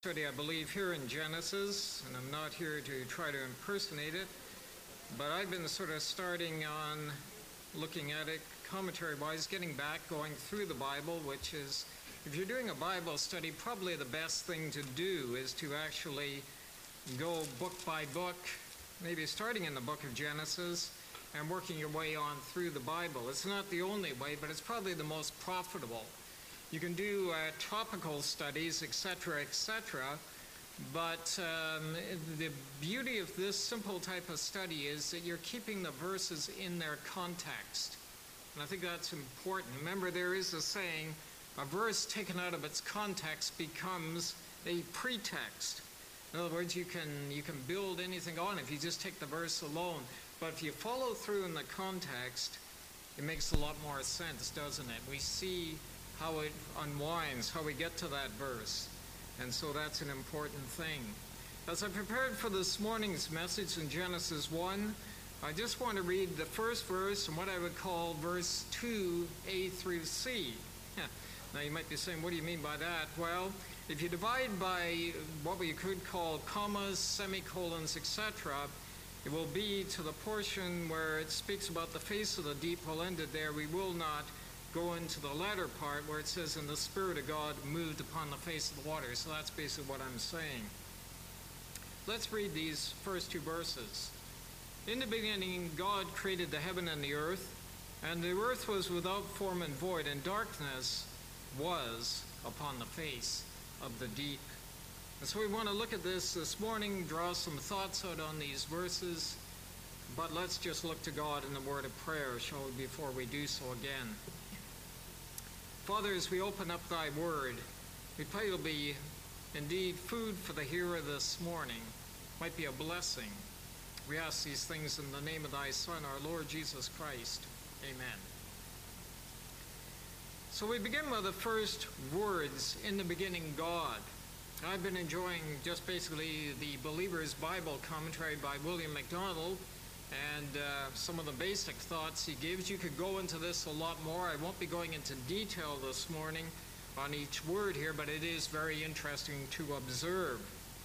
Study, I believe, here in Genesis, and I'm not here to try to impersonate it, but I've been sort of starting on looking at it commentary-wise, getting back, going through the Bible, which is, if you're doing a Bible study, probably the best thing to do is to actually go book by book, maybe starting in the book of Genesis and working your way on through the Bible. It's not the only way, but it's probably the most profitable. You can do topical studies, etc., etc., but the beauty of this simple type of study is that you're keeping the verses in their context. And I think that's important. Remember, there is a saying, a verse taken out of its context becomes a pretext. In other words, you can build anything on if you just take the verse alone. But if you follow through in the context, it makes a lot more sense, doesn't it? We see how it unwinds, how we get to that verse. And so that's an important thing. As I prepared for this morning's message in Genesis 1, I just want to read the first verse and what I would call verse 2a through c. Now you might be saying, what do you mean by that? Well, if you divide by what we could call commas, semicolons, etc., it will be to the portion where it speaks about the face of the deep will end it there. We will not go into the latter part where it says, and the Spirit of God moved upon the face of the water. So that's basically what I'm saying. Let's read these first two verses. In the beginning, God created the heaven and the earth was without form and void, and darkness was upon the face of the deep. And so we want to look at this morning, draw some thoughts out on these verses, but let's just look to God in the word of prayer, shall we, before we do so again. Father, as we open up thy word, we pray it'll be indeed food for the hearer this morning, might be a blessing. We ask these things in the name of thy Son, our Lord Jesus Christ. Amen. So we begin with the first words, in the beginning, God. I've been enjoying just basically the Believer's Bible commentary by William MacDonald, and some of the basic thoughts he gives. You could go into this a lot more. I won't be going into detail this morning on each word here, but it is very interesting to observe.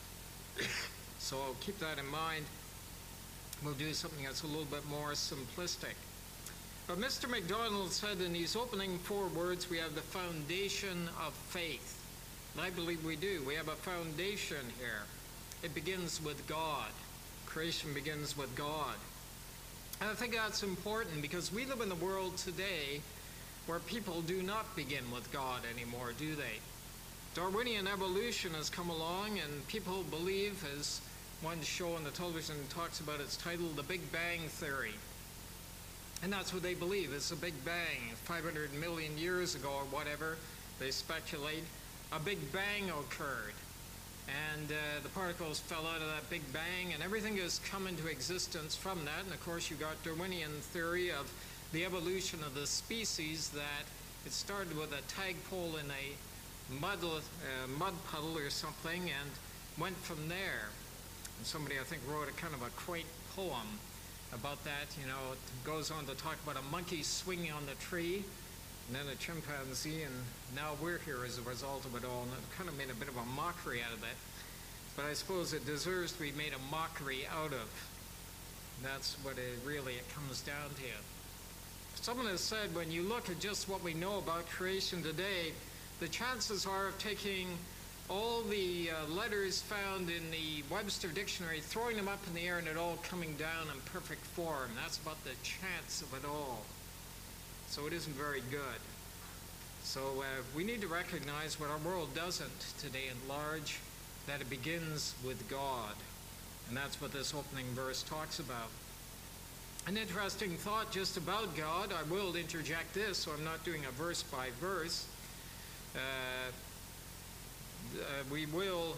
So I'll keep that in mind. We'll do something that's a little bit more simplistic. But Mr. MacDonald said in these opening four words, we have the foundation of faith. And I believe we do. We have a foundation here. It begins with God. Creation begins with God. And I think that's important because we live in the world today where people do not begin with God anymore, do they? Darwinian evolution has come along, and people believe, as one show on the television talks about its title, The Big Bang Theory. And that's what they believe. It's a Big Bang. 500 million years ago or whatever, they speculate, a Big Bang occurred. And the particles fell out of that Big Bang, and everything has come into existence from that. And of course, you got Darwinian theory of the evolution of the species, that it started with a tadpole in a mud puddle or something, and went from there. And somebody, I think, wrote a kind of a quaint poem about that. You know, it goes on to talk about a monkey swinging on the tree, and then a chimpanzee, and now we're here as a result of it all. And it kind of made a bit of a mockery out of it. But I suppose it deserves to be made a mockery out of. That's what it really comes down to. Someone has said, when you look at just what we know about creation today, the chances are of taking all the letters found in the Webster Dictionary, throwing them up in the air, and it all coming down in perfect form. That's about the chance of it all. So it isn't very good. So we need to recognize what our world doesn't today in large, that it begins with God. And that's what this opening verse talks about. An interesting thought just about God. I will interject this, so I'm not doing a verse by verse. We will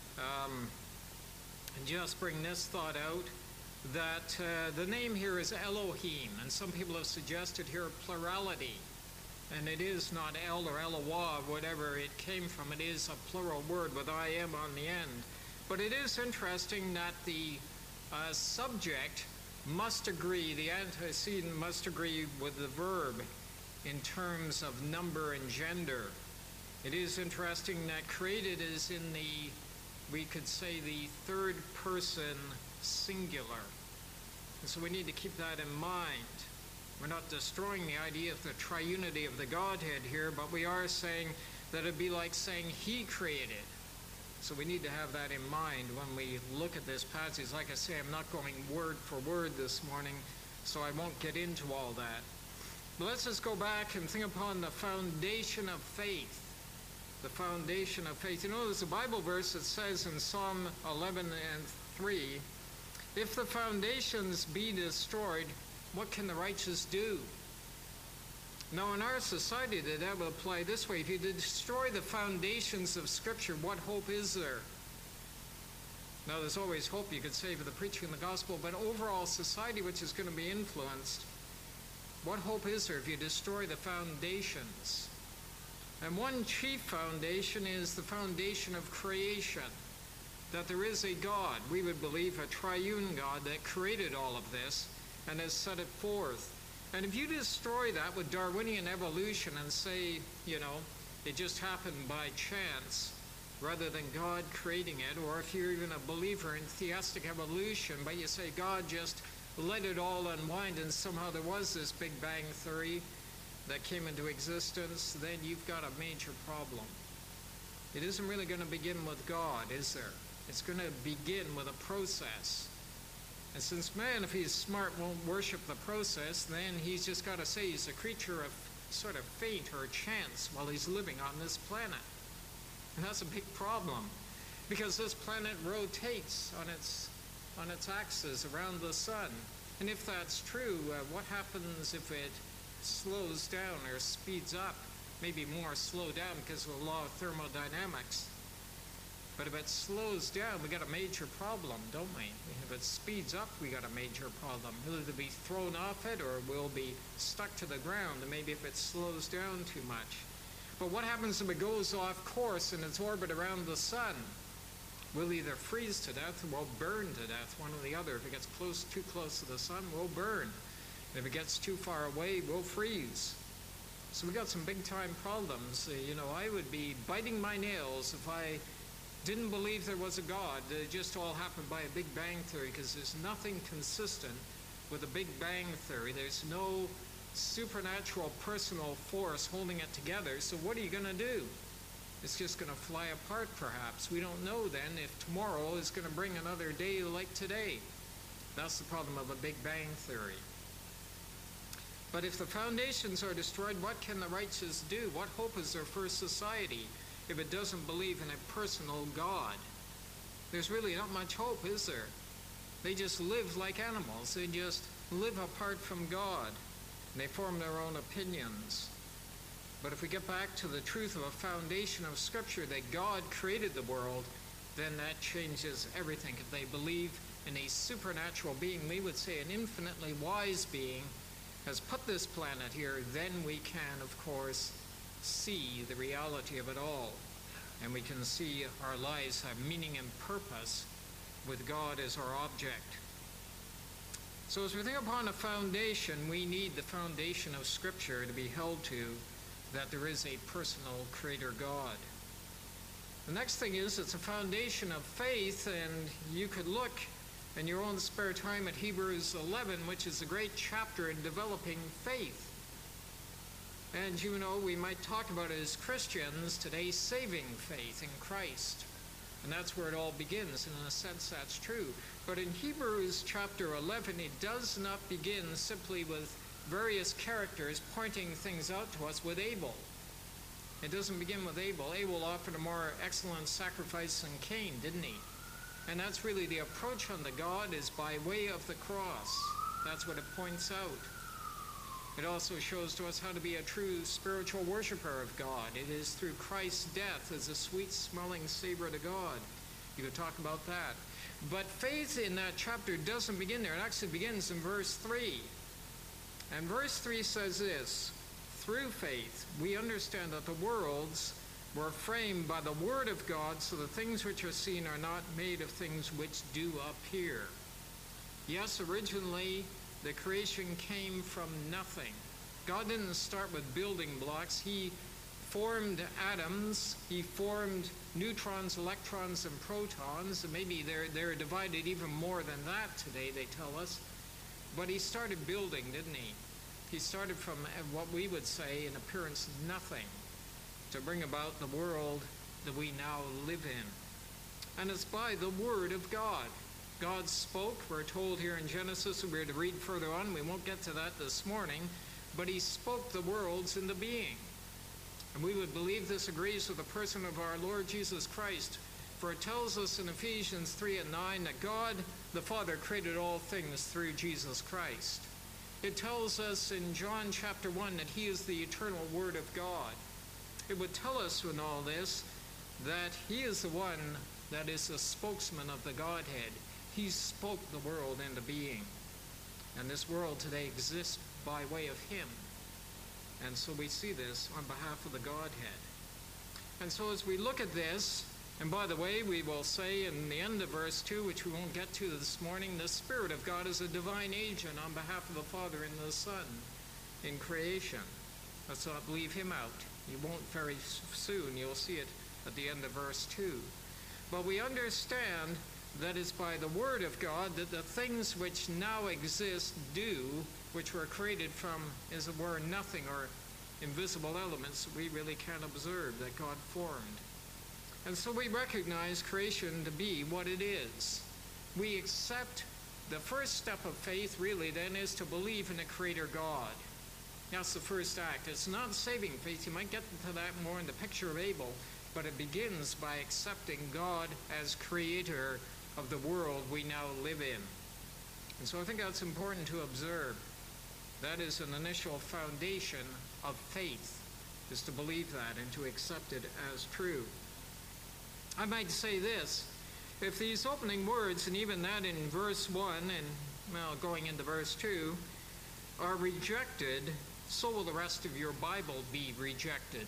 just bring this thought out, that the name here is Elohim, and some people have suggested here plurality, and it is not El or Eloah, whatever it came from. It is a plural word with I am on the end. But it is interesting that the subject must agree, the antecedent must agree with the verb in terms of number and gender. It is interesting that created is in the we could say the third person singular. And so we need to keep that in mind. We're not destroying the idea of the triunity of the Godhead here, but we are saying that it'd be like saying he created. So we need to have that in mind when we look at this passage. Like I say, I'm not going word for word this morning, so I won't get into all that. But let's just go back and think upon the foundation of faith. The foundation of faith. You know, there's a Bible verse that says in Psalm 11:3, if the foundations be destroyed, what can the righteous do? Now, in our society, that will apply this way. If you destroy the foundations of Scripture, what hope is there? Now, there's always hope, you could say, for the preaching of the gospel, but overall society, which is going to be influenced, what hope is there if you destroy the foundations? And one chief foundation is the foundation of creation, that there is a God. We would believe a triune God that created all of this and has set it forth. And if you destroy that with Darwinian evolution and say, you know, it just happened by chance rather than God creating it, or if you're even a believer in theistic evolution, but you say God just let it all unwind and somehow there was this Big Bang theory that came into existence, then you've got a major problem. It isn't really going to begin with God, is there? It's going to begin with a process. And since man, if he's smart, won't worship the process, then he's just got to say he's a creature of sort of fate or chance while he's living on this planet. And that's a big problem, because this planet rotates on its axis around the sun. And if that's true, what happens if it slows down or speeds up? Maybe more slow down because of the law of thermodynamics. But if it slows down, we got a major problem, don't we? If it speeds up, we got a major problem. We'll either be thrown off it or we'll be stuck to the ground, and maybe if it slows down too much. But what happens if it goes off course in its orbit around the sun? We'll either freeze to death or we'll burn to death, one or the other. If it gets too close to the sun, we'll burn. And if it gets too far away, we'll freeze. So we got some big time problems. You know, I would be biting my nails if I didn't believe there was a God. It just all happened by a Big Bang theory, because there's nothing consistent with a Big Bang theory. There's no supernatural personal force holding it together. So what are you going to do? It's just going to fly apart, perhaps. We don't know then if tomorrow is going to bring another day like today. That's the problem of a Big Bang theory. But if the foundations are destroyed, what can the righteous do? What hope is there for society if it doesn't believe in a personal God? There's really not much hope, is there? They just live like animals. They just live apart from God. And they form their own opinions. But if we get back to the truth of a foundation of Scripture that God created the world, then that changes everything. If they believe in a supernatural being, we would say an infinitely wise being has put this planet here, then we can, of course, see the reality of it all. And we can see our lives have meaning and purpose with God as our object. So as we think upon a foundation, we need the foundation of Scripture to be held to, that there is a personal Creator God. The next thing is, it's a foundation of faith, and you could look in your own spare time at Hebrews 11, which is a great chapter in developing faith. And you know, we might talk about it as Christians today, saving faith in Christ. And that's where it all begins, and in a sense that's true. But in Hebrews chapter 11, it does not begin simply with various characters pointing things out to us with Abel. It doesn't begin with Abel. Abel offered a more excellent sacrifice than Cain, didn't he? And that's really the approach unto God, is by way of the cross. That's what it points out. It also shows to us how to be a true spiritual worshiper of God. It is through Christ's death as a sweet-smelling savor to God. You could talk about that. But faith in that chapter doesn't begin there. It actually begins in verse 3. And verse 3 says this: through faith we understand that the worlds were framed by the word of God, so the things which are seen are not made of things which do appear. Yes, originally the creation came from nothing. God didn't start with building blocks. He formed atoms, he formed neutrons, electrons, and protons. Maybe they're divided even more than that today, they tell us. But he started building, didn't he? He started from what we would say, in appearance, nothing, to bring about the world that we now live in. And it's by the Word of God. God spoke, we're told here in Genesis, and we're to read further on. We won't get to that this morning. But he spoke the worlds into being. And we would believe this agrees with the person of our Lord Jesus Christ. For it tells us in Ephesians 3:9 that God the Father created all things through Jesus Christ. It tells us in John chapter 1 that he is the eternal Word of God. It would tell us in all this that he is the one that is the spokesman of the Godhead. He spoke the world into being. And this world today exists by way of him. And so we see this on behalf of the Godhead. And so as we look at this, and by the way, we will say in the end of verse 2, which we won't get to this morning, the Spirit of God is a divine agent on behalf of the Father and the Son in creation. Let's not leave him out. You won't very soon. You'll see it at the end of verse 2. But we understand that it's by the Word of God that the things which now exist do, which were created from, as it were, nothing, or invisible elements that we really can't observe, that God formed. And so we recognize creation to be what it is. We accept the first step of faith, really, then, is to believe in a Creator God. That's the first act. It's not saving faith. You might get to that more in the picture of Abel, but it begins by accepting God as Creator of the world we now live in. And so I think that's important to observe. That is an initial foundation of faith, is to believe that and to accept it as true. I might say this, if these opening words, and even that in verse 1, and well, going into verse 2, are rejected, so will the rest of your Bible be rejected.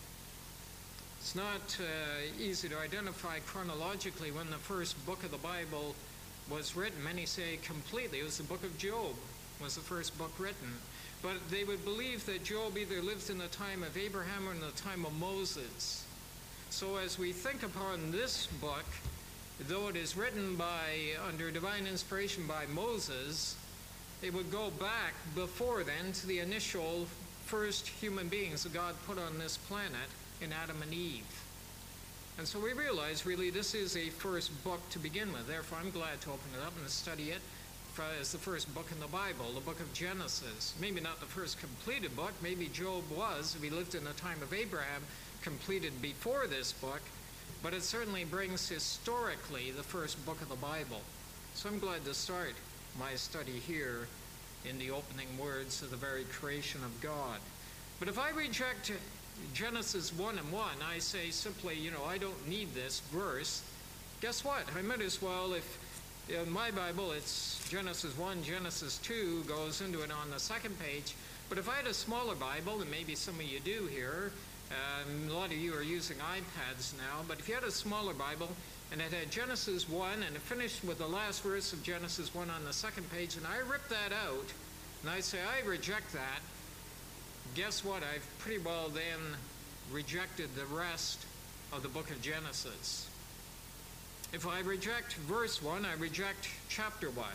It's not easy to identify chronologically when the first book of the Bible was written. Many say completely. It was the book of Job was the first book written. But they would believe that Job either lived in the time of Abraham or in the time of Moses. So as we think upon this book, though it is written under divine inspiration by Moses, it would go back before then to the initial first human beings that God put on this planet in Adam and Eve. And so we realize really this is a first book to begin with. Therefore I'm glad to open it up and study it as the first book in the Bible, the book of Genesis. Maybe not the first completed book. Maybe Job was, if he lived in the time of Abraham, completed before this book, but it certainly brings historically the first book of the Bible. So I'm glad to start my study here in the opening words of the very creation of God. But if I reject Genesis 1:1, I say simply, I don't need this verse. Guess what? I might as well, if in my Bible it's Genesis 1, Genesis 2 goes into it on the second page. But if I had a smaller Bible, and maybe some of you do here, a lot of you are using iPads now, but if you had a smaller Bible and it had Genesis 1 and it finished with the last verse of Genesis 1 on the second page, and I rip that out and I say I reject that, guess what? I've pretty well then rejected the rest of the book of Genesis. If I reject verse 1, I reject chapter 1.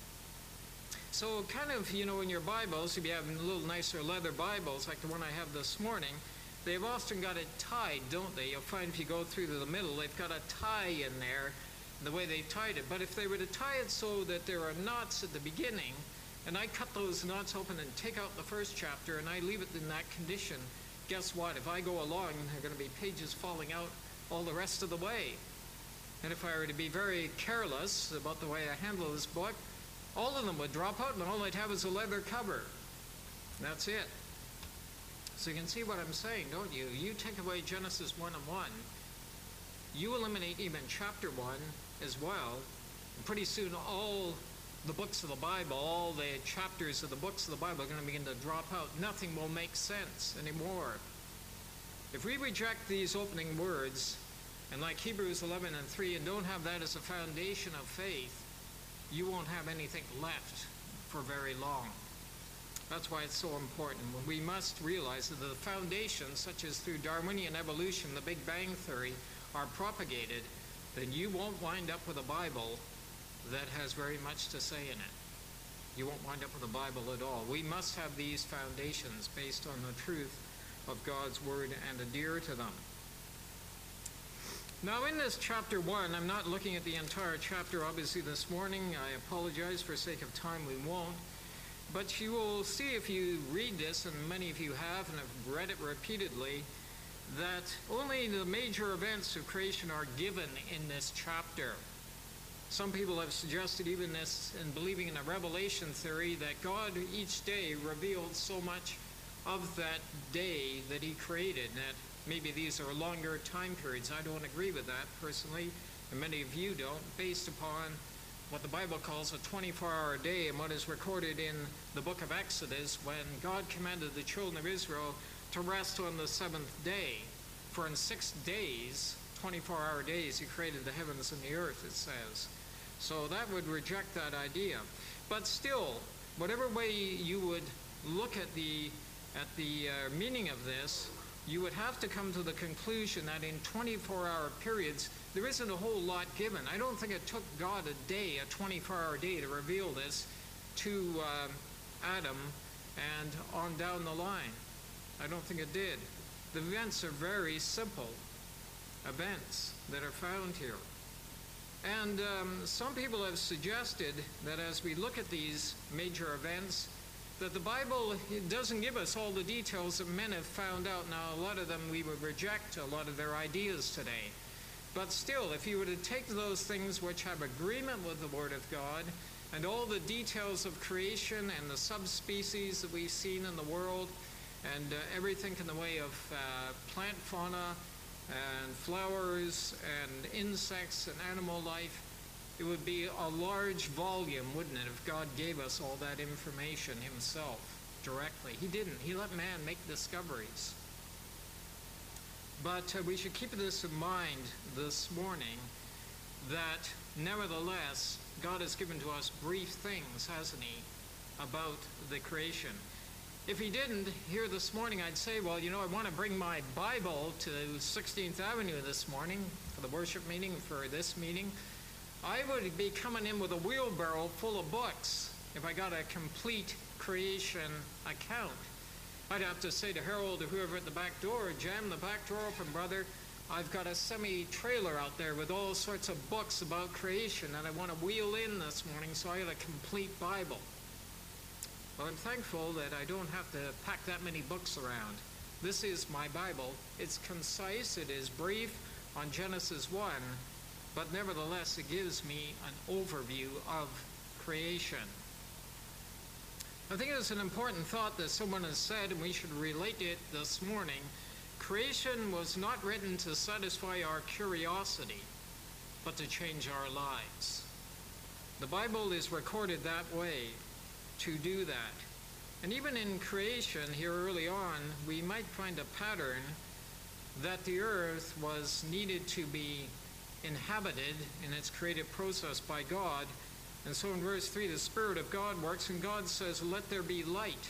So kind of, in your Bibles, if you have little nicer leather Bibles like the one I have this morning, they've often got it tied, don't they? You'll find if you go through to the middle, they've got a tie in there, the way they've tied it. But if they were to tie it so that there are knots at the beginning, and I cut those knots open and take out the first chapter and I leave it in that condition, guess what? If I go along, there are going to be pages falling out all the rest of the way. And if I were to be very careless about the way I handle this book, all of them would drop out and all I'd have is a leather cover. And that's it. So you can see what I'm saying, don't you? You take away Genesis 1:1, you eliminate even chapter 1 as well, and pretty soon all the books of the Bible, all the chapters of the books of the Bible are going to begin to drop out. Nothing will make sense anymore. If we reject these opening words, and like Hebrews 11:3, and don't have that as a foundation of faith, you won't have anything left for very long. That's why it's so important. We must realize that the foundations, such as through Darwinian evolution, the Big Bang Theory, are propagated, then you won't wind up with a Bible that has very much to say in it. You won't wind up with a Bible at all. We must have these foundations based on the truth of God's Word and adhere to them. Now in this chapter 1, I'm not looking at the entire chapter obviously this morning. I apologize, for sake of time we won't. But you will see if you read this, and many of you have and have read it repeatedly, that only the major events of creation are given in this chapter. Some people have suggested even this in believing in a revelation theory that God each day revealed so much of that day that he created, that maybe these are longer time periods. I don't agree with that personally, and many of you don't, based upon what the Bible calls a 24-hour day and what is recorded in the book of Exodus when God commanded the children of Israel to rest on the seventh day. For in 6 days, 24-hour days, he created the heavens and the earth, it says. So that would reject that idea. But still, whatever way you would look at the meaning of this, you would have to come to the conclusion that in 24-hour periods, there isn't a whole lot given. I don't think it took God a day, a 24-hour day, to reveal this to Adam and on down the line. I don't think it did. The events are very simple events that are found here. And some people have suggested that as we look at these major events, that the Bible doesn't give us all the details that men have found out. Now, a lot of them we would reject, a lot of their ideas today. But still, if you were to take those things which have agreement with the Word of God, and all the details of creation and the subspecies that we've seen in the world, and everything in the way of plant fauna, and flowers, and insects, and animal life, it would be a large volume, wouldn't it, if God gave us all that information himself directly. He didn't. He let man make discoveries. But we should keep this in mind this morning, that nevertheless, God has given to us brief things, hasn't he, about the creation. If he didn't, here this morning I'd say, well, you know, I want to bring my Bible to 16th Avenue this morning for the worship meeting, for this meeting. I would be coming in with a wheelbarrow full of books if I got a complete creation account. I'd have to say to Harold or whoever at the back door, jam the back door open, brother. I've got a semi-trailer out there with all sorts of books about creation that I want to wheel in this morning, so I got a complete Bible. Well, I'm thankful that I don't have to pack that many books around. This is my Bible. It's concise, it is brief on Genesis 1, but nevertheless it gives me an overview of creation. I think it's an important thought that someone has said, and we should relate it this morning. Creation was not written to satisfy our curiosity, but to change our lives. The Bible is recorded that way, to do that. And even in creation here early on, we might find a pattern that the earth was needed to be inhabited in its creative process by God. And so in verse 3, the Spirit of God works, and God says, let there be light.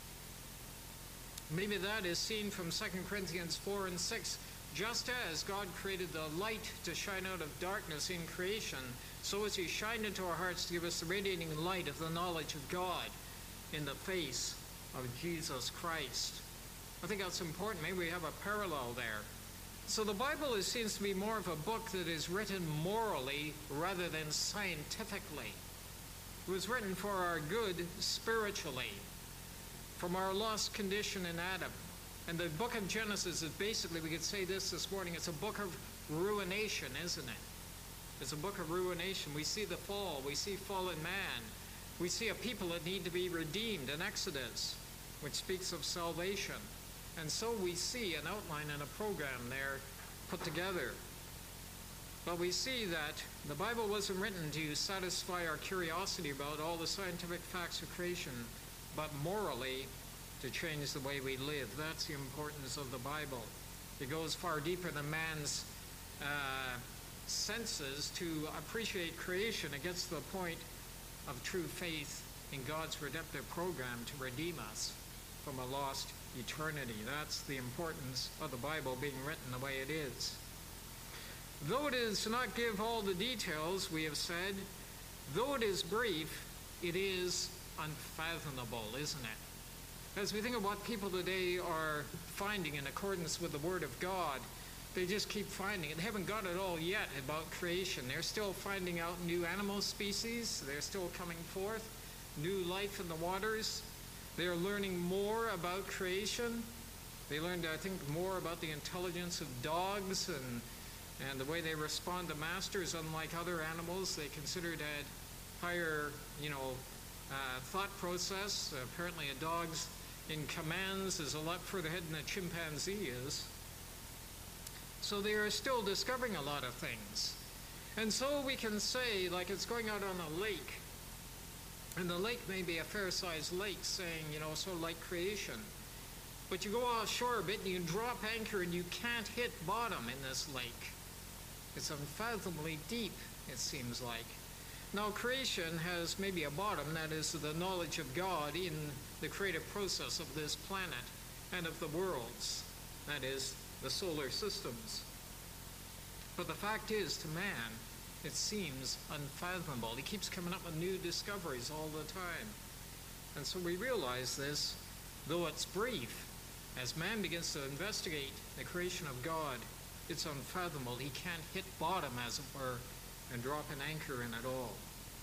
Maybe that is seen from 2 Corinthians 4 and 6. Just as God created the light to shine out of darkness in creation, so as he shined into our hearts to give us the radiating light of the knowledge of God in the face of Jesus Christ. I think that's important. Maybe we have a parallel there. So the Bible seems to be more of a book that is written morally rather than scientifically. It was written for our good spiritually, from our lost condition in Adam. And the book of Genesis is basically, we could say this morning, it's a book of ruination, isn't it? It's a book of ruination. We see the fall. We see fallen man. We see a people that need to be redeemed in Exodus, which speaks of salvation. And so we see an outline and a program there put together. But we see that the Bible wasn't written to satisfy our curiosity about all the scientific facts of creation, but morally to change the way we live. That's the importance of the Bible. It goes far deeper than man's senses to appreciate creation. It gets to the point of true faith in God's redemptive program to redeem us from a lost eternity. That's the importance of the Bible being written the way it is. Though it does not give all the details, we have said, though it is brief, it is unfathomable, isn't it? As we think of what people today are finding in accordance with the Word of God, they just keep finding it. They haven't got it all yet about creation. They're still finding out new animal species. They're still coming forth. New life in the waters. They're learning more about creation. They learned, I think, more about the intelligence of dogs and the way they respond to masters, unlike other animals. They considered a higher, thought process. Apparently a dog's in commands is a lot further ahead than a chimpanzee is. So they are still discovering a lot of things. And so we can say, like it's going out on a lake, and the lake may be a fair-sized lake, saying, sort of like creation. But you go offshore a bit and you drop anchor and you can't hit bottom in this lake. It's unfathomably deep, it seems like. Now creation has maybe a bottom, that is the knowledge of God in the creative process of this planet and of the worlds, that is the solar systems. But the fact is, to man, it seems unfathomable. He keeps coming up with new discoveries all the time. And so we realize this, though it's brief, as man begins to investigate the creation of God, it's unfathomable. He can't hit bottom, as it were, and drop an anchor in it all.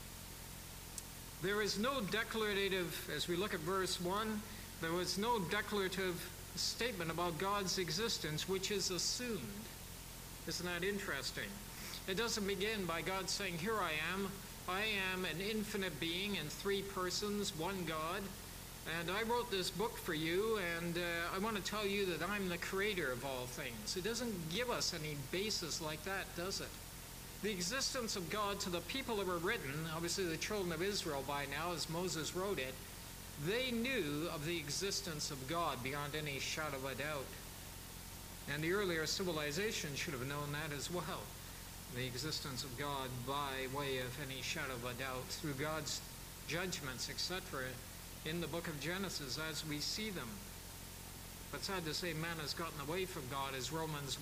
There is no declarative, as we look at verse 1, there was no declarative statement about God's existence which is assumed. Isn't that interesting? It doesn't begin by God saying, here I am an infinite being in three persons, one God, and I wrote this book for you, and I want to tell you that I'm the creator of all things. It doesn't give us any basis like that, does it? The existence of God to the people that were written, obviously the children of Israel by now, as Moses wrote it, they knew of the existence of God beyond any shadow of a doubt. And the earlier civilization should have known that as well. The existence of God by way of any shadow of a doubt through God's judgments, etc., in the book of Genesis as we see them. But sad to say, man has gotten away from God, as Romans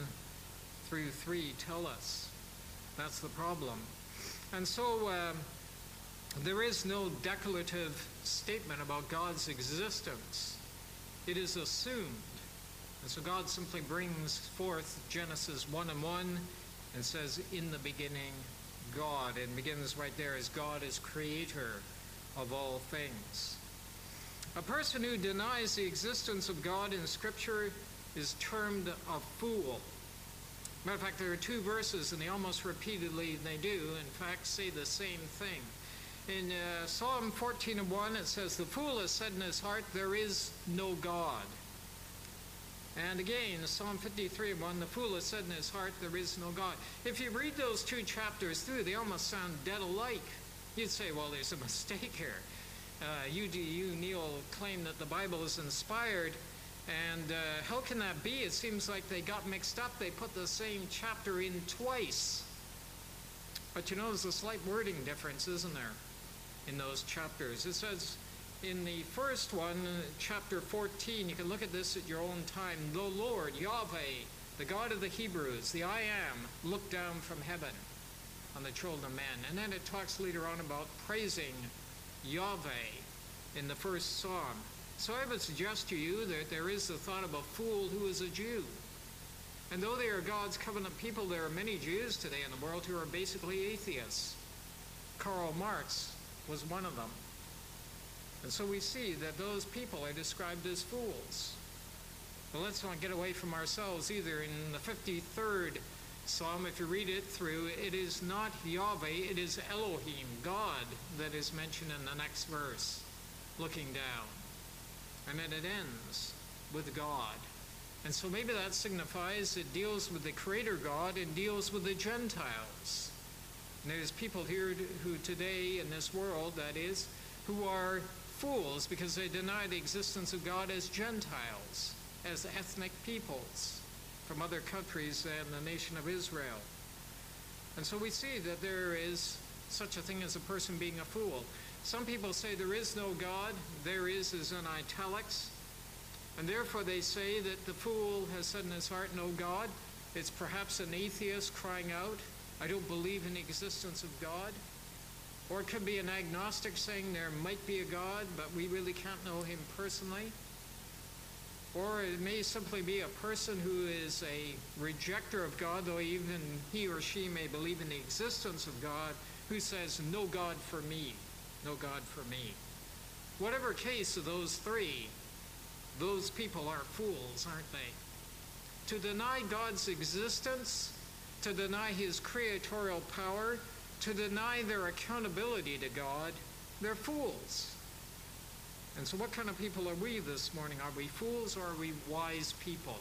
1-3 tell us. That's the problem. And so there is no declarative statement about God's existence. It is assumed. And so God simply brings forth Genesis 1:1 and says, in the beginning, God, and begins right there as God is creator of all things. A person who denies the existence of God in Scripture is termed a fool. Matter of fact, there are two verses, and they almost repeatedly, they do, in fact, say the same thing. In Psalm 14:1, it says, the fool has said in his heart, there is no God. And again, Psalm 53:1, the fool has said in his heart, there is no God. If you read those two chapters through, they almost sound dead alike. You'd say, well, there's a mistake here. You, Neil, claim that the Bible is inspired, and how can that be? It seems like they got mixed up. They put the same chapter in twice. But there's a slight wording difference, isn't there, in those chapters? It says in the first one, chapter 14, you can look at this at your own time, the Lord, Yahweh, the God of the Hebrews, the I Am, looked down from heaven on the children of men. And then it talks later on about praising Yahweh in the first psalm. So I would suggest to you that there is the thought of a fool who is a Jew. And though they are God's covenant people, there are many Jews today in the world who are basically atheists. Karl Marx was one of them. And so we see that those people are described as fools. But let's not get away from ourselves either. In the 53rd Psalm, if you read it through, it is not Yahweh, it is Elohim, God, that is mentioned in the next verse, looking down. And then it ends with God. And so maybe that signifies it deals with the Creator God and deals with the Gentiles. And there's people here who today in this world, that is, who are fools because they deny the existence of God as Gentiles, as ethnic peoples from other countries and the nation of Israel. And so we see that there is such a thing as a person being a fool. Some people say there is no God. There is in italics. And therefore they say that the fool has said in his heart, no God. It's perhaps an atheist crying out, I don't believe in the existence of God. Or it could be an agnostic saying there might be a God, but we really can't know him personally. Or it may simply be a person who is a rejecter of God, though even he or she may believe in the existence of God, who says, no God for me, no God for me. Whatever case of those three, those people are fools, aren't they? To deny God's existence, to deny his creatorial power, to deny their accountability to God, they're fools. And so what kind of people are we this morning? Are we fools or are we wise people?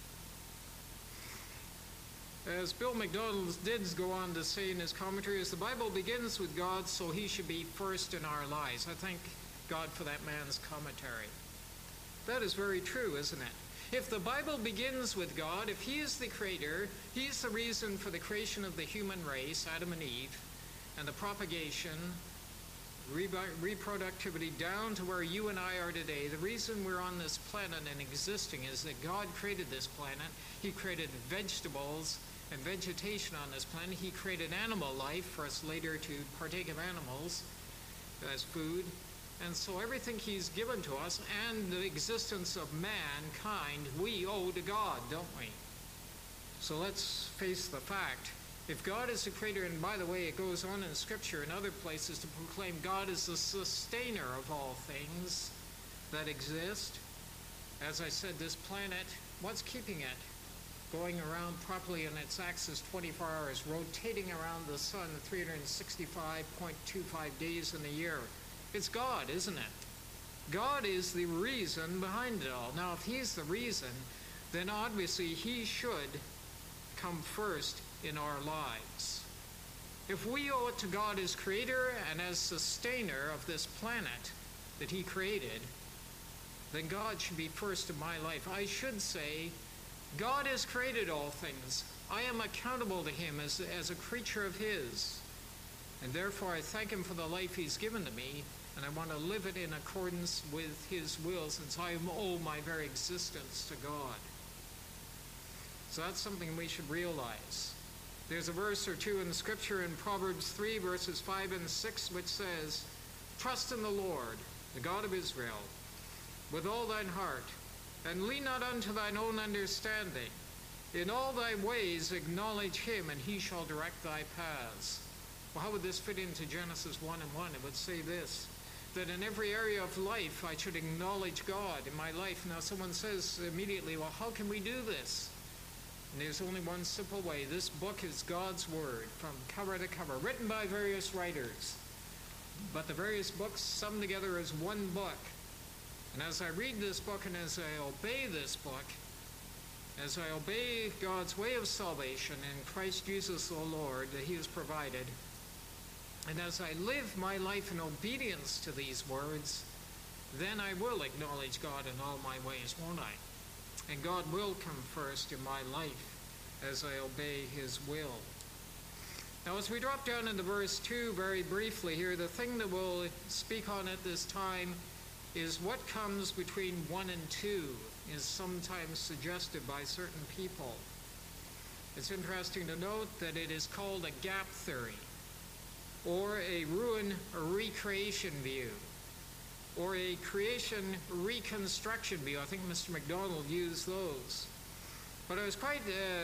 As Bill MacDonald did go on to say in his commentary, as the Bible begins with God, so he should be first in our lives. I thank God for that man's commentary. That is very true, isn't it? If the Bible begins with God, if he is the creator, he's the reason for the creation of the human race, Adam and Eve, and the propagation, reproductivity down to where you and I are today. The reason we're on this planet and existing is that God created this planet. He created vegetables and vegetation on this planet. He created animal life for us later to partake of animals as food. And so everything he's given to us and the existence of mankind, we owe to God, don't we? So let's face the fact. If God is the creator, and by the way, it goes on in Scripture and other places to proclaim God is the sustainer of all things that exist. As I said, this planet, what's keeping it going around properly in its axis 24 hours, rotating around the sun 365.25 days in a year? It's God, isn't it? God is the reason behind it all. Now, if he's the reason, then obviously he should come first in our lives. If we owe it to God as creator and as sustainer of this planet that he created, then God should be first in my life. I should say, God has created all things. I am accountable to him as a creature of his. And therefore I thank him for the life he's given to me, and I want to live it in accordance with his will, since I owe my very existence to God. So that's something we should realize. There's a verse or two in the Scripture in Proverbs 3, verses 5 and 6, which says, trust in the Lord, the God of Israel, with all thine heart, and lean not unto thine own understanding. In all thy ways acknowledge him, and he shall direct thy paths. Well, how would this fit into Genesis 1 and 1? It would say this, that in every area of life I should acknowledge God in my life. Now someone says immediately, well, how can we do this? And there's only one simple way. This book is God's Word from cover to cover, written by various writers. But the various books summed together as one book. And as I read this book and as I obey this book, as I obey God's way of salvation in Christ Jesus the Lord that he has provided, and as I live my life in obedience to these words, then I will acknowledge God in all my ways, won't I? And God will come first in my life as I obey his will. Now as we drop down into verse 2 very briefly here, the thing that we'll speak on at this time is what comes between 1 and 2 is sometimes suggested by certain people. It's interesting to note that it is called a gap theory, or a ruin recreation view, or a creation reconstruction view. I think Mr. MacDonald used those. But I was quite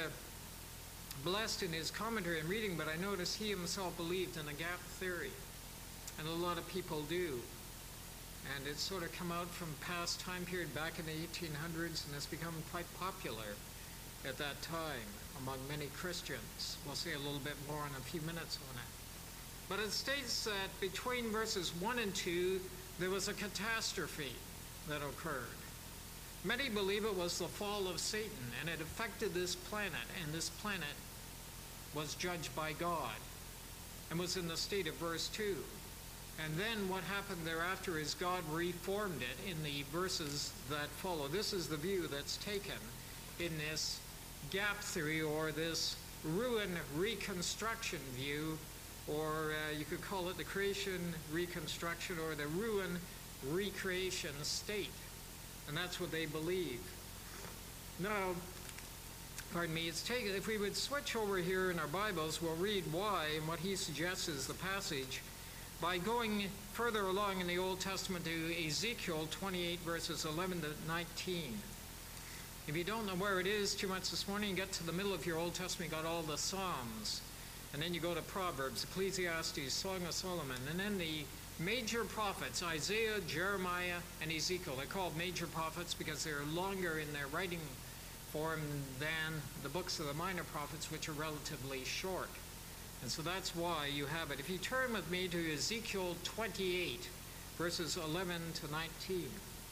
blessed in his commentary and reading, but I noticed he himself believed in a gap theory, and a lot of people do. And it's sort of come out from past time period back in the 1800s, and it's become quite popular at that time among many Christians. We'll say a little bit more in a few minutes on it. But it states that between verses 1 and 2, there was a catastrophe that occurred. Many believe it was the fall of Satan, and it affected this planet, and this planet was judged by God and was in the state of verse 2. And then what happened thereafter is God reformed it in the verses that follow. This is the view that's taken in this gap theory, or this ruin reconstruction view, or you could call it the creation reconstruction or the ruin recreation state. And that's what they believe. Now, pardon me, if we would switch over here in our Bibles, we'll read why and what he suggests is the passage by going further along in the Old Testament to Ezekiel 28 verses 11 to 19. If you don't know where it is too much this morning, you get to the middle of your Old Testament, you got all the Psalms. And then you go to Proverbs, Ecclesiastes, Song of Solomon, and then the major prophets, Isaiah, Jeremiah, and Ezekiel. They're called major prophets because they're longer in their writing form than the books of the minor prophets, which are relatively short. And so that's why you have it. If you turn with me to Ezekiel 28, verses 11 to 19.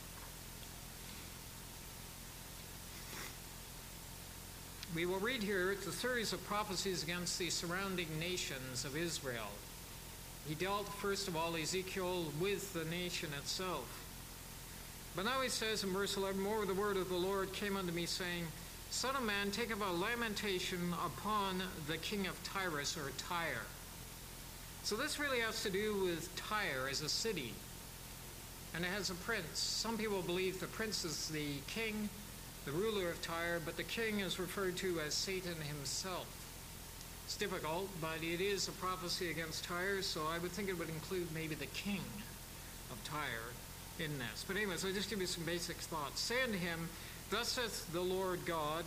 We will read here the series of prophecies against the surrounding nations of Israel. He dealt, first of all, Ezekiel with the nation itself. But now he says in verse 11, "Moreover, the word of the Lord came unto me, saying, Son of man, take up a lamentation upon the king of Tyrus," or Tyre. So this really has to do with Tyre as a city. And it has a prince. Some people believe the prince is the king, the ruler of Tyre, but the king is referred to as Satan himself. It's difficult, but it is a prophecy against Tyre, so I would think it would include maybe the king of Tyre in this. But anyways, I'll just give you some basic thoughts. "Say unto him, Thus saith the Lord God,"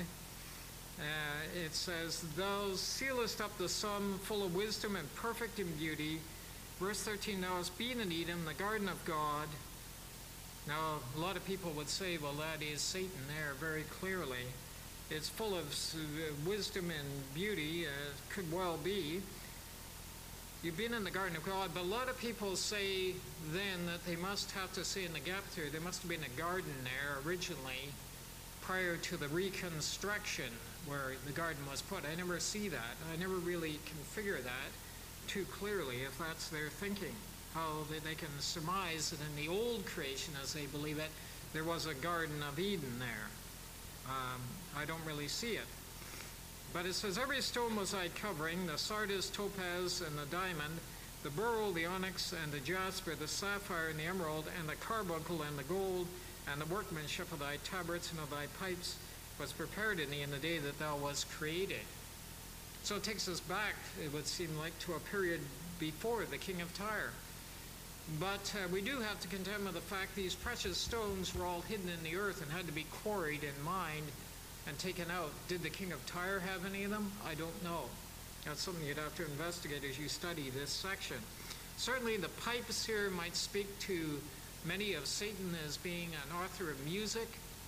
it says, "Thou sealest up the sum, full of wisdom and perfect in beauty." Verse 13, "Thou hast been in Eden, the garden of God." Now, a lot of people would say, well, that is Satan there very clearly. It's full of wisdom and beauty. Could well be. You've been in the garden of God, but a lot of people say then that they must have to say in the gap there, there must have been a garden there originally prior to the reconstruction where the garden was put. I never see that. I never really can figure that too clearly if that's their thinking. How they can surmise that in the old creation, as they believe it, there was a Garden of Eden there. I don't really see it. But it says, "Every stone was thy covering, the sardius, topaz, and the diamond, the beryl, the onyx, and the jasper, the sapphire, and the emerald, and the carbuncle, and the gold, and the workmanship of thy tabrets and of thy pipes was prepared in thee in the day that thou wast created." So it takes us back, it would seem like, to a period before the king of Tyre. But we do have to contend with the fact these precious stones were all hidden in the earth and had to be quarried and mined and taken out. Did the king of Tyre have any of them? I don't know. That's something you'd have to investigate as you study this section. Certainly the pipes here might speak to many of Satan as being an author of music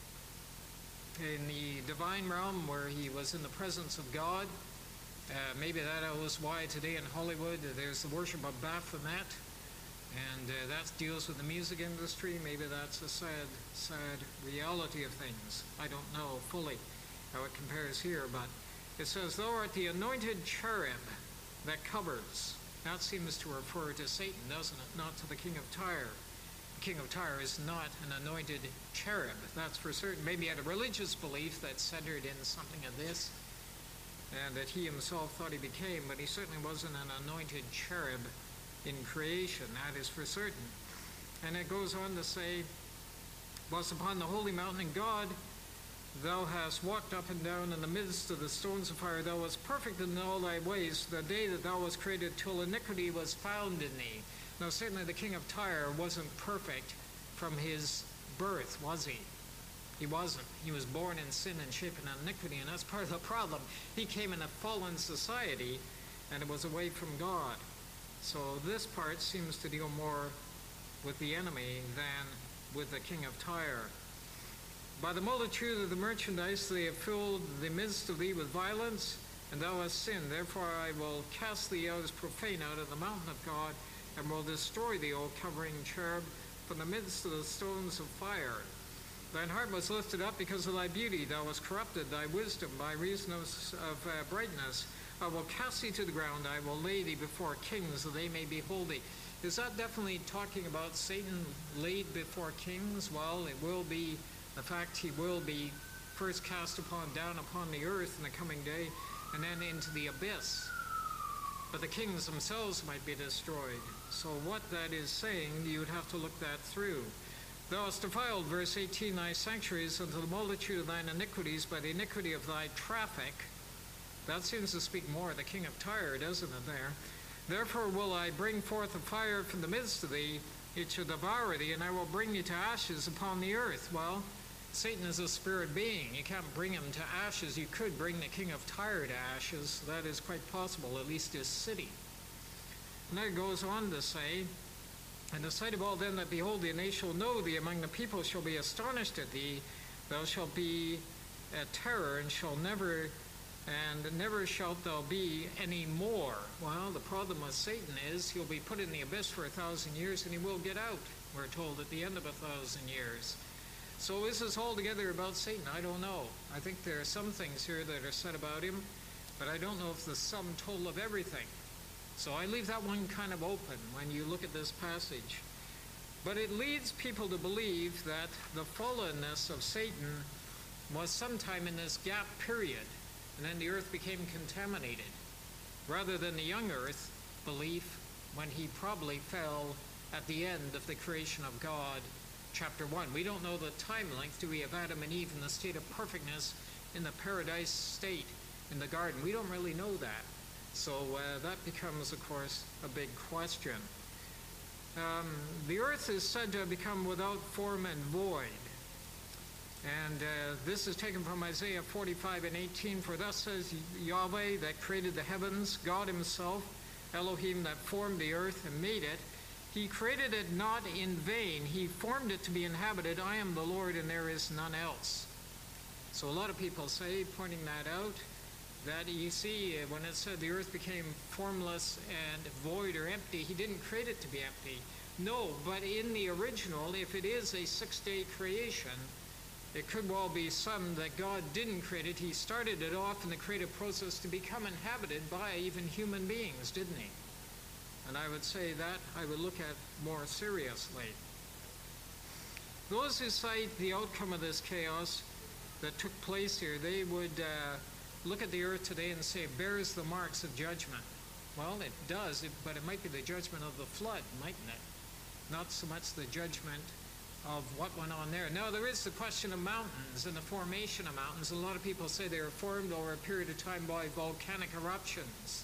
in the divine realm where he was in the presence of God. Maybe that was why today in Hollywood there's the worship of Baphomet, and that deals with the music industry. Maybe that's a sad reality of things. I don't know fully how it compares here, but it says, "Thou art the anointed cherub that covers." That seems to refer to Satan, doesn't it? Not to the king of Tyre. The king of Tyre is not an anointed cherub, that's for certain. Maybe he had a religious belief that centered in something of this, and that he himself thought he became, but he certainly wasn't an anointed cherub in creation, that is for certain. And it goes on to say, "Was upon the holy mountain, and God, thou hast walked up and down in the midst of the stones of fire. Thou wast perfect in all thy ways, the day that thou wast created, till iniquity was found in thee." Now certainly the king of Tyre wasn't perfect from his birth, was he? He wasn't. He was born in sin and shapen in iniquity, and that's part of the problem. He came in a fallen society, and it was away from God. So this part seems to deal more with the enemy than with the king of Tyre. "By the multitude of the merchandise they have filled the midst of thee with violence, and thou hast sinned. Therefore I will cast thee out as profane out of the mountain of God, and will destroy thee, O covering cherub, from the midst of the stones of fire. Thine heart was lifted up because of thy beauty. Thou wast corrupted, thy wisdom, by reason of brightness. I will cast thee to the ground. I will lay thee before kings, that they may behold thee." Is that definitely talking about Satan laid before kings? Well, it will be the fact he will be first cast down upon the earth in the coming day, and then into the abyss. but the kings themselves might be destroyed. So what that is saying, you would have to look that through. Thou hast defiled, verse 18, thy sanctuaries unto the multitude of thine iniquities by the iniquity of thy traffic. That seems to speak more of the king of Tyre, doesn't it there? Therefore will I bring forth a fire from the midst of thee, it shall devour thee, and I will bring thee to ashes upon the earth. Well, Satan is a spirit being. You can't bring him to ashes. You could bring the king of Tyre to ashes. That is quite possible, at least his city. And then it goes on to say, in the sight of all them that behold thee, and they shall know thee, among the people shall be astonished at thee. Thou shalt be a terror, and never shalt thou be any more. Well, the problem with Satan is he'll be put in the abyss for 1,000 years, and he will get out, we're told, at the end of 1,000 years. So is this altogether about Satan? I don't know. I think there are some things here that are said about him, but I don't know if the sum total of everything. So I leave that one kind of open when you look at this passage. But it leads people to believe that the fallenness of Satan was sometime in this gap period, and then the earth became contaminated, rather than the young earth belief when he probably fell at the end of the creation of God, chapter 1. We don't know the time length. Do we have Adam and Eve in the state of perfectness in the paradise state in the garden? We don't really know that. So that becomes, of course, a big question. The earth is said to have become without form and void. And this is taken from Isaiah 45 and 18. For thus says Yahweh that created the heavens, God himself, Elohim that formed the earth and made it. He created it not in vain. He formed it to be inhabited. I am the Lord and there is none else. So a lot of people say, pointing that out, that you see when it said the earth became formless and void or empty, he didn't create it to be empty. No, but in the original, if it is a 6-day creation, it could well be some that God didn't create it. He started it off in the creative process to become inhabited by even human beings, didn't he? And I would say that I would look at more seriously. Those who cite the outcome of this chaos that took place here, they would look at the earth today and say it bears the marks of judgment. Well, it does, but it might be the judgment of the flood, mightn't it? Not so much the judgment of what went on there. Now, there is the question of mountains and the formation of mountains. A lot of people say they were formed over a period of time by volcanic eruptions.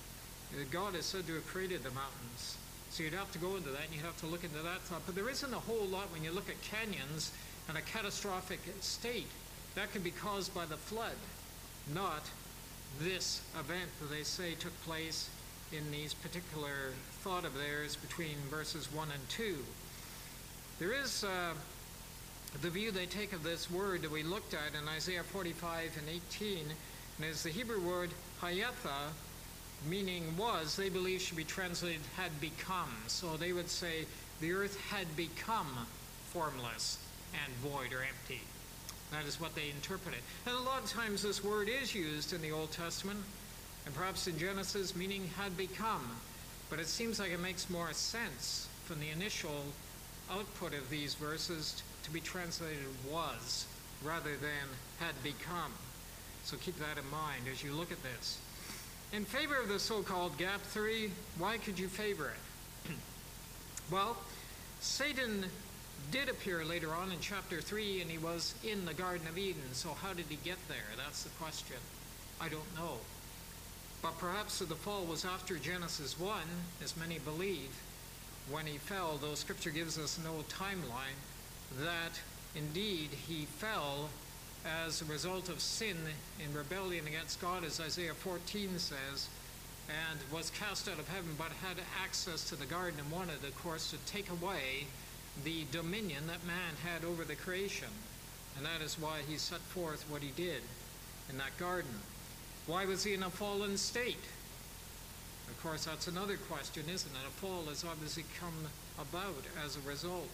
God is said to have created the mountains. So you'd have to go into that, and you'd have to look into that thought. But there isn't a whole lot when you look at canyons and a catastrophic state. That could be caused by the flood, not this event that they say took place in these particular thought of theirs between verses 1 and 2. There is the view they take of this word that we looked at in Isaiah 45 and 18, and is the Hebrew word hayatha, meaning was, they believe should be translated had become. So they would say the earth had become formless and void or empty. That is what they interpret it. And a lot of times this word is used in the Old Testament, and perhaps in Genesis, meaning had become. But it seems like it makes more sense from the initial output of these verses to be translated was rather than had become. So keep that in mind as you look at this. In favor of the so-called gap theory, why could you favor it? Well, Satan did appear later on in chapter 3, and he was in the Garden of Eden. So how did he get there? That's the question. I don't know. But perhaps the fall was after Genesis 1, as many believe, when he fell, though Scripture gives us no timeline, that indeed he fell as a result of sin in rebellion against God, as Isaiah 14 says, and was cast out of heaven, but had access to the garden and wanted, of course, to take away the dominion that man had over the creation. And that is why he set forth what he did in that garden. Why was he in a fallen state? Of course, that's another question, isn't it? A fall has obviously come about as a result.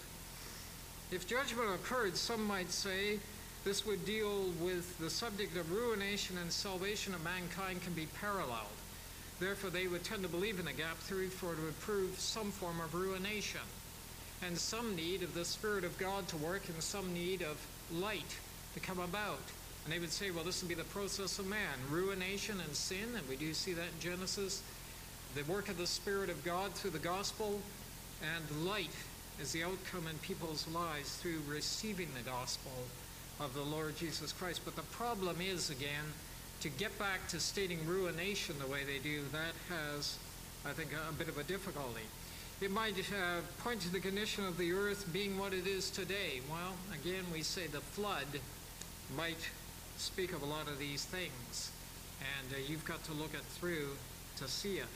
If judgment occurred, some might say this would deal with the subject of ruination and salvation of mankind can be paralleled. Therefore, they would tend to believe in the gap theory, for it would prove some form of ruination and some need of the Spirit of God to work and some need of light to come about. And they would say, well, this would be the process of man, ruination and sin, and we do see that in Genesis. the work of the Spirit of God through the gospel, and light is the outcome in people's lives through receiving the gospel of the Lord Jesus Christ. But the problem is, again, to get back to stating ruination the way they do, that has, I think, a bit of a difficulty. It might point to the condition of the earth being what it is today. Well, again, we say the flood might speak of a lot of these things, and you've got to look it through to see it.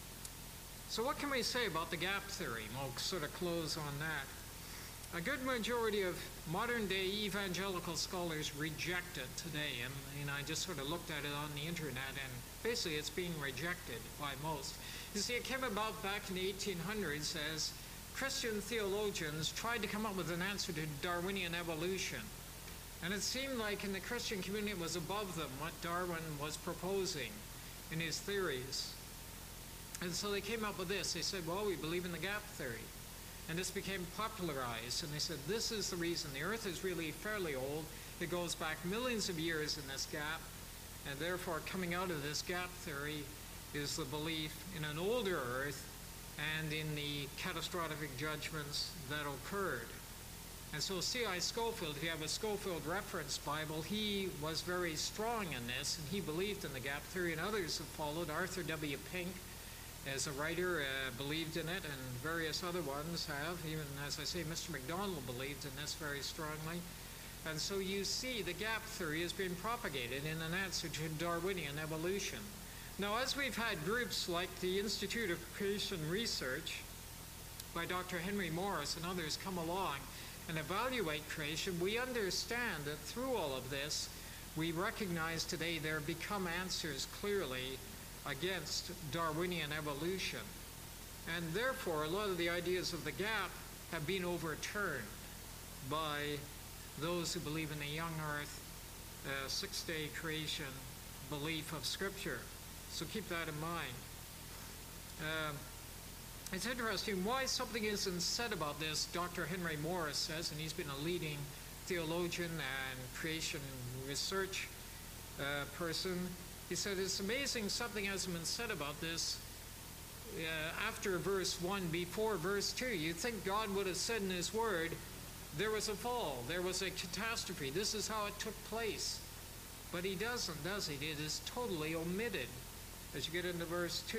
So what can we say about the gap theory? We'll sort of close on that. A good majority of modern-day evangelical scholars reject it today, and I just sort of looked at it on the internet, and basically it's being rejected by most. You see, it came about back in the 1800s as Christian theologians tried to come up with an answer to Darwinian evolution. And it seemed like in the Christian community it was above them what Darwin was proposing in his theories. And so they came up with this. They said, well, we believe in the gap theory. And this became popularized. And they said, this is the reason. The earth is really fairly old. It goes back millions of years in this gap. And therefore, coming out of this gap theory is the belief in an older earth and in the catastrophic judgments that occurred. And so C.I. Scofield, if you have a Scofield Reference Bible, he was very strong in this, and he believed in the gap theory, and others have followed. Arthur W. Pink, as a writer, believed in it, and various other ones have. Even, as I say, Mr. MacDonald believed in this very strongly. And so you see the gap theory is being propagated in an answer to Darwinian evolution. Now, as we've had groups like the Institute of Creation Research by Dr. Henry Morris and others come along and evaluate creation, we understand that through all of this, we recognize today there become answers clearly against Darwinian evolution. And therefore, a lot of the ideas of the gap have been overturned by those who believe in the young earth, six-day creation belief of Scripture. So keep that in mind. It's interesting why something isn't said about this. Dr. Henry Morris says, and he's been a leading theologian and creation research person. He said, it's amazing something hasn't been said about this after verse 1, before verse 2. You'd think God would have said in his word, there was a fall, there was a catastrophe, this is how it took place. But he doesn't, does he? It is totally omitted as you get into verse 2.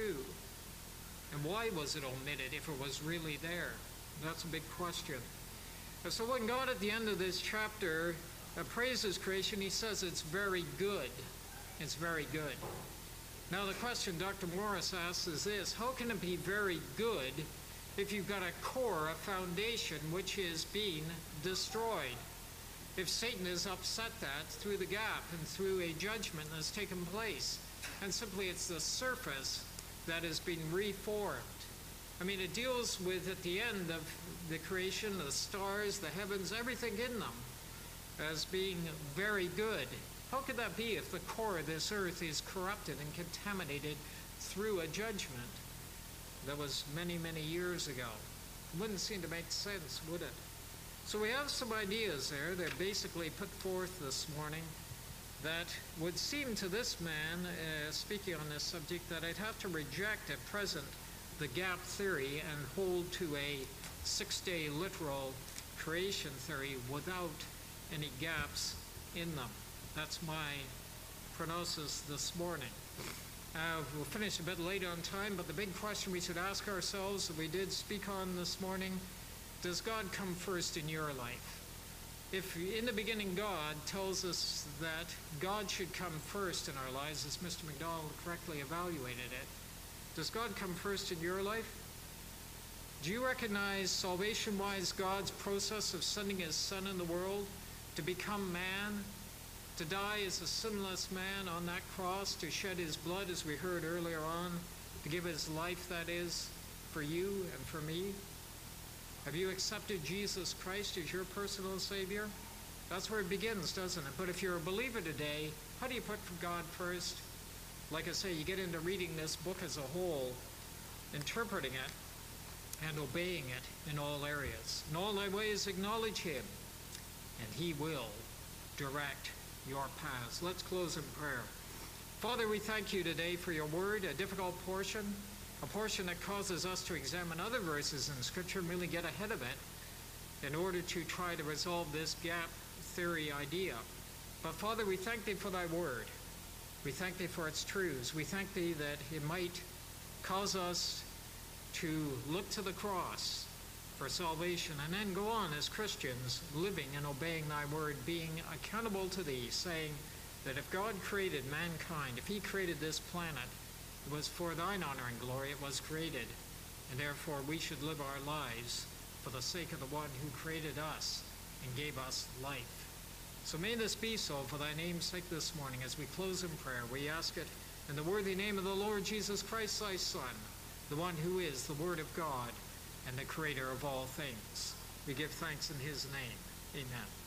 And why was it omitted if it was really there? That's a big question. And so when God at the end of this chapter praises creation, he says it's very good. It's very good. Now the question Dr. Morris asks is this: how can it be very good if you've got a core, a foundation, which is being destroyed? If Satan has upset that through the gap and through a judgment that's taken place, and simply it's the surface that has been reformed. I mean, it deals with, at the end of the creation, the stars, the heavens, everything in them as being very good. How could that be if the core of this earth is corrupted and contaminated through a judgment that was many, many years ago? It wouldn't seem to make sense, would it? So we have some ideas there that basically put forth this morning that would seem to this man, speaking on this subject, that I'd have to reject at present the gap theory and hold to a six-day literal creation theory without any gaps in them. That's my prognosis this morning. We'll finish a bit late on time, but the big question we should ask ourselves that we did speak on this morning: does God come first in your life? If in the beginning God tells us that God should come first in our lives, as Mr. MacDonald correctly evaluated it, does God come first in your life? Do you recognize salvation-wise God's process of sending his Son in the world to become man, to die as a sinless man on that cross, to shed his blood, as we heard earlier on, to give his life, that is, for you and for me? Have you accepted Jesus Christ as your personal Savior? That's where it begins, doesn't it? But if you're a believer today, how do you put God first? Like I say, you get into reading this book as a whole, interpreting it, and obeying it in all areas. In all thy ways acknowledge him, and he will direct your paths. Let's close in prayer. Father, we thank you today for your word, a difficult portion. a portion that causes us to examine other verses in Scripture and really get ahead of it in order to try to resolve this gap theory idea. But Father, we thank Thee for Thy Word. We thank Thee for its truths. We thank Thee that it might cause us to look to the cross for salvation and then go on as Christians, living and obeying Thy Word, being accountable to Thee, saying that if God created mankind, if He created this planet, it was for Thine honor and glory it was created, and therefore we should live our lives for the sake of the one who created us and gave us life. So may this be so for Thy name's sake this morning. As we close in prayer, we ask it in the worthy name of the Lord Jesus Christ, Thy Son, the one who is the Word of God and the Creator of all things. We give thanks in His name. Amen.